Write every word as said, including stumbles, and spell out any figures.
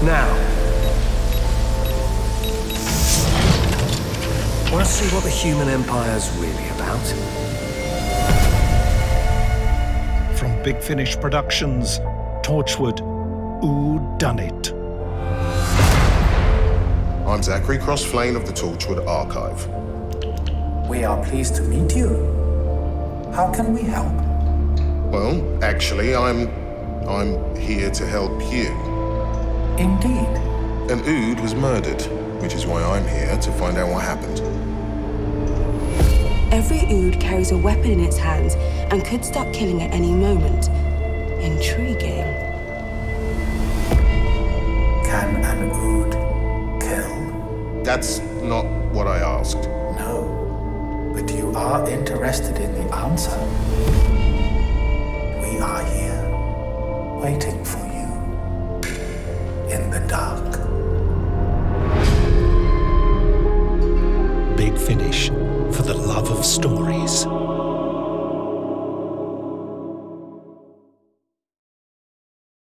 Now, want to see what the human empire's really about? From Big Finish Productions, Torchwood, Who Done It? I'm Zachary Crossflame of the Torchwood Archive. We are pleased to meet you. How can we help? Well, actually, I'm... I'm here to help you. Indeed. An Ood was murdered, which is why I'm here to find out what happened. Every Ood carries a weapon in its hands and could start killing at any moment. Intriguing. Can an Ood kill? That's not what I asked. No, but you are interested in the answer. We are here, waiting for you, in the dark. Big Finish, for the love of stories.